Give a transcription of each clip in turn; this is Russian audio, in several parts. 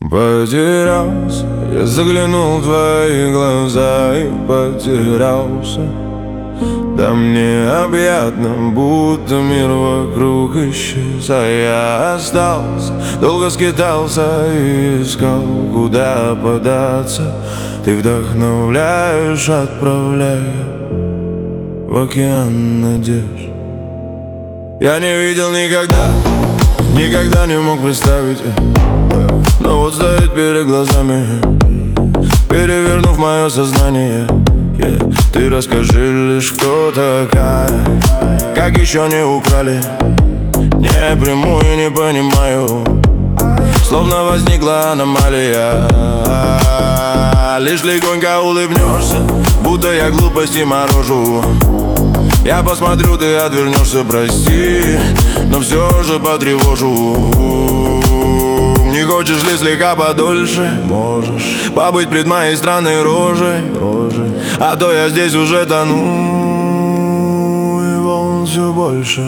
Потерялся, я заглянул в твои глаза и потерялся. Там необъятно, будто мир вокруг исчез, а я остался. Долго скитался и искал, куда податься. Ты вдохновляешь, отправляя в океан надежд. Я не видел никогда, никогда не мог представить, но вот стоит перед глазами, перевернув мое сознание. Ты расскажи лишь, кто такая, как еще не украли. Не приму и не понимаю, словно возникла аномалия. Лишь легонько улыбнешься, будто я глупости морожу. Я посмотрю, ты отвернешься, прости, но все же потревожу. Не хочешь ли слегка подольше? Можешь побыть пред моей странной рожей, а то я здесь уже тону, и волн все больше.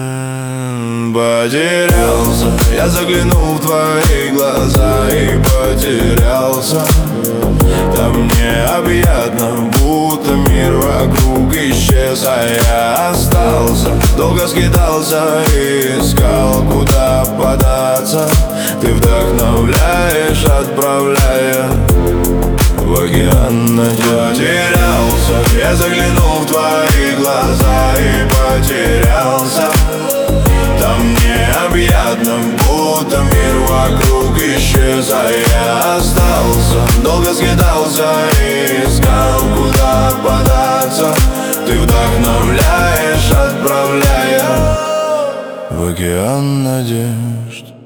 Потерялся, я заглянул в твои глаза и потерялся. Там необъятно, будто мир вокруг исчез, а я остался. Долго скитался и искал, куда податься. Ты вдохновляешь, отправляя в океан надежд. Потерялся, я заглянул в твои глаза и потерялся. Там необъятно, будто мир вокруг исчез, а я остался. Долго скитался и искал, куда податься. Ты вдохновляешь, отправляя в океан надежд.